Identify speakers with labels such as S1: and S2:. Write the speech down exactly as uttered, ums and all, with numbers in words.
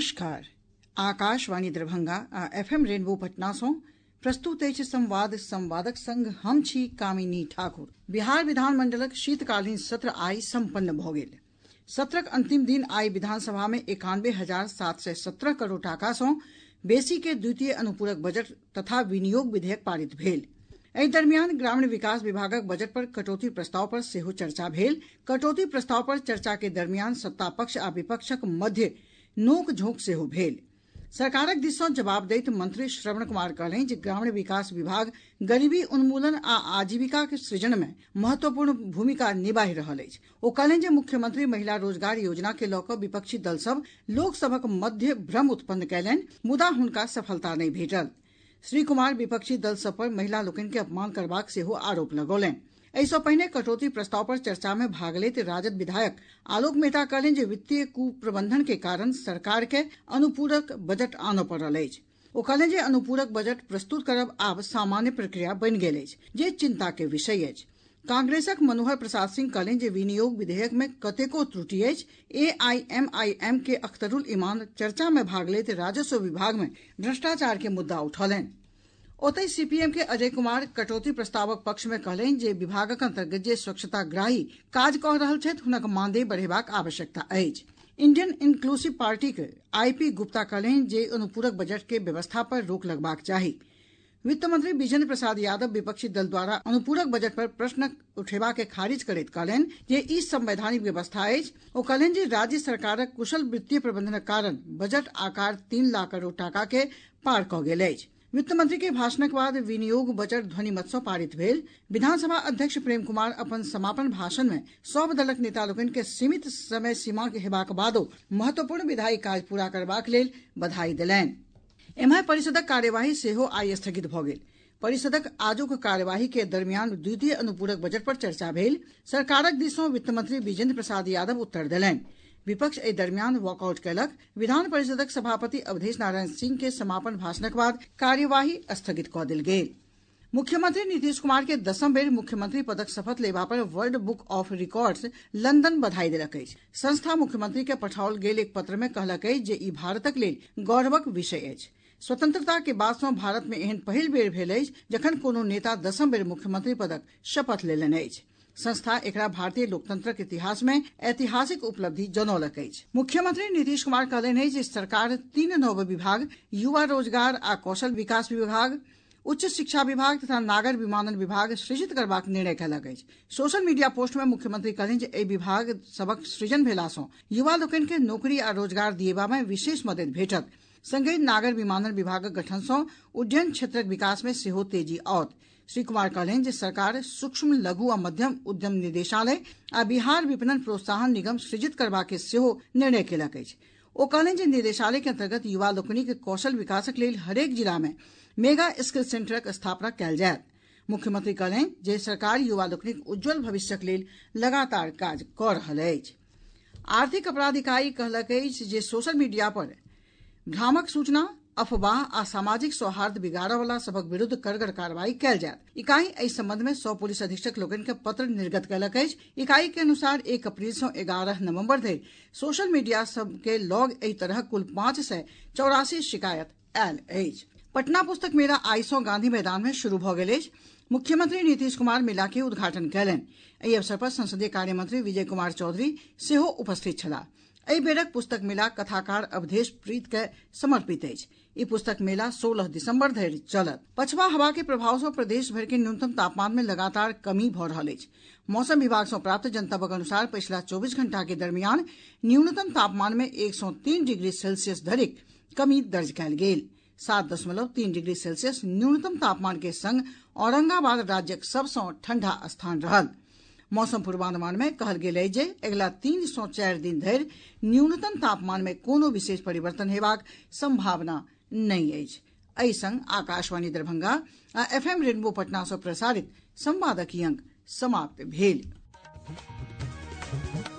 S1: नमस्कार। आकाशवाणी दरभंगा आ FM rainbow Patna सँ प्रस्तुत अछि संवाद संवादक संग हम छी कामिनी ठाकुर। बिहार विधानमंडलक शीतकालीन सत्र आइ संपन्न भऽ गेल। सत्रक अंतिम दिन आइ विधानसभा में एकानबे हजार सात सय सत्रह करोड़ टाका सँ बेसी के द्वितीय अनुपूरक बजट तथा विनियोग विधेयक पारित भेल। एहि दरमियान ग्रामीण विकास विभागक बजट पर कटौती प्रस्ताव पर सेहो चर्चा भेल। कटौती प्रस्ताव पर चर्चा के दरमियान सत्ता पक्ष आ विपक्षक मध्य नोक झोंक सेहो भेल। सरकारक दिस सँ जवाब दैत मंत्री श्रवण कुमार कहलनि जे ग्रामीण विकास विभाग गरीबी उन्मूलन आ आजीविका के सृजन में महत्वपूर्ण भूमिका निभाहि रहल अछि। ओ कहलनि जे मुख्यमंत्री महिला रोजगार योजना के लऽ कऽ विपक्षी दल सभ लोक सभक मध्य भ्रम उत्पन्न कयलनि, मुदा हुनका सफलता नहि भेटल। श्री कुमार विपक्षी दल सभ पर महिला लोकनि के अपमान करबाक सेहो आरोप लगौलनि। एहि सँ पहिने कटौती प्रस्ताव पर चर्चा में भाग लैत राजद विधायक आलोक मेहता कहलनि जे वित्तीय कुप्रबंधन के कारण सरकार के अनुपूरक बजट आनऽ पड़ल अछि। ओ कहलनि जे अनुपूरक बजट प्रस्तुत करब आब सामान्य प्रक्रिया बनि गेल अछि, जे चिंता के विषय अछि। कांग्रेसक मनोहर प्रसाद सिंह कहलनि जे विनियोग विधेयक में कतेको त्रुटि अछि। ए आई एम आई एम के अख्तरुल इमान चर्चा में भाग लैत राजस्व विभाग में भ्रष्टाचार के मुद्दा उठौलनि। ओतहि सीपीएम के अजय कुमार कटौती प्रस्तावक पक्ष में कहलनि जे विभागक अंतर्गत जे स्वच्छताग्राही काज कऽ रहल छथि हुनक मानदेय बढ़ेबाक आवश्यकता अछि। इंडियन इंक्लूसिव पार्टी के आई पी गुप्ता कहलनि जे अनुपूरक बजट के व्यवस्था पर रोक लगबाक चाही। वित्त मंत्री विजेंद्र प्रसाद यादव विपक्षी दल द्वारा अनुपूरक बजट पर प्रश्न उठेबा के खारिज करैत कहलनि जे ई संवैधानिक व्यवस्था अछि। ओ कहलनि जे राज्य सरकारक कुशल वित्तीय प्रबंधनक कारण बजट आकार तीन लाख करोड़ टाका के पार कऽ गेल अछि। वित्त मंत्री के भाषणक बाद विनियोग बजट ध्वनिमत सँ पारित भेल। विधानसभा अध्यक्ष प्रेम कुमार अपन समापन भाषण में सभ दलक नेता लोकनि के सीमित समय सीमा के हेबाक बादो महत्वपूर्ण विधायी काज पूरा करबाक लेल बधाई देलनि। एम्हर परिषदक कार्यवाही सेहो आइ स्थगित भऽ गेल। परिषदक आजुक कार्यवाही के दरमियान द्वितीय अनुपूरक बजट पर चर्चा भेल। सरकारक दिस सँ वित्त मंत्री विजेंद्र प्रसाद यादव उत्तर देलनि। विपक्ष एहि दरमियान वॉकआउट कयलक। विधान परिषदक सभापति अवधेश नारायण सिंह के समापन भाषणक बाद कार्यवाही स्थगित कऽ देल गेल। मुख्यमंत्री नीतीश कुमार के दसम बेर मुख्यमंत्री पदक शपथ लेबा पर world book of records London बधाई देलक अछि। संस्था मुख्यमंत्री के पठाओल गेल एक पत्र में कहलक अछि जे ई भारतक लेल गौरवक विषय अछि। स्वतंत्रता के बाद सँ भारत में एहन पहिल बेर भेल अछि जखन कोनो नेता दसम बेर मुख्यमंत्री पदक शपथ लेलनि अछि। संस्था एकरा भारतीय लोकतंत्रक इतिहास में ऐतिहासिक उपलब्धि जनौलक अछि। मुख्यमंत्री नीतीश कुमार कहलनि अछि जे सरकार तीन नव विभाग युवा रोजगार आ कौशल विकास विभाग, उच्च शिक्षा विभाग तथा नागर विमानन विभाग सृजित करबाक निर्णय कयलक अछि। सोशल मीडिया पोस्ट में मुख्यमंत्री कहलनि जे एहि विभाग सभक सृजन भेला सँ युवा लोकनि के नौकरी आ रोजगार दिएबा में विशेष मददि भेटत। संगहि नागर विमानन विभागक गठन सँ उड्डयन क्षेत्रक विकास में सेहो तेजी आओत। श्री कुमार कहलनि जे सरकार सूक्ष्म लघु आ मध्यम उद्यम निदेशालय आ बिहार विपणन प्रोत्साहन निगम सृजित करबा के सेहो निर्णय कयलक अछि। ओ कहलनि जे निदेशालय के अंतर्गत युवा लोकनिक कौशल विकासक लेल हरेक जिला में मेगा स्किल सेंटरक स्थापना कयल जायत। मुख्यमंत्री कहलनि जे सरकार युवा लोकनिक उज्जवल भविष्यक लेल लगातार काज कऽ रहल अछि। आर्थिक अपराध इकाई कहलक अछि जे सोशल मीडिया पर भ्रामक सूचना, अफवाह आ सामाजिक सौहार्द बिगाड़य वला सभक विरुद्ध कड़गर कार्रवाई कयल जायत। इकाई एहि संबंध में सौ पुलिस अधीक्षक लोकनि के पत्र निर्गत कयलक अछि। इकाई के अनुसार एक अप्रैल सँ एगारह नवंबर धरि सोशल मीडिया सब के लॉग एहि तरह कुल पांच सय चौरासी शिकायत आयल अछि। पटना पुस्तक मेला आइ सँ गांधी मैदान में शुरू भऽ गेल अछि। मुख्यमंत्री नीतीश कुमार मेला के उद्घाटन कयलनि। एहि अवसर पर संसदीय कार्य मंत्री विजय कुमार चौधरी सेहो उपस्थित छलाह। एहि बेरक पुस्तक मेला कथाकार अवधेश प्रीत के समर्पित अछि। ई पुस्तक मेला सोलह दिसंबर धरि चलत। पछवा हवा के प्रभाव सँ प्रदेश भरि के न्यूनतम तापमान में लगातार कमी भऽ रहल अछि। मौसम विभाग सँ प्राप्त जनतबक अनुसार पछिला चौबीस घंटा के दरमियान न्यूनतम तापमान में एक सौ तीन डिग्री सेल्सियस धरिक कमी दर्ज कयल गेल। सात दशमलव तीन डिग्री सेल्सियस न्यूनतम तापमान के संग औरंगाबाद राज्यक सभ सँ ठंडा स्थान रहल। मौसम पूर्वानुमान में कहल गेल अछि जे अगिला तीन सँ चारि दिन धरि न्यूनतम तापमान में कोनो विशेष परिवर्तन हेबाक संभावना नहि अछि। एहि संग आकाशवाणी दरभंगा आ एफएम रेनबो पटना सँ प्रसारित संवादक ई अंक समाप्त भेल।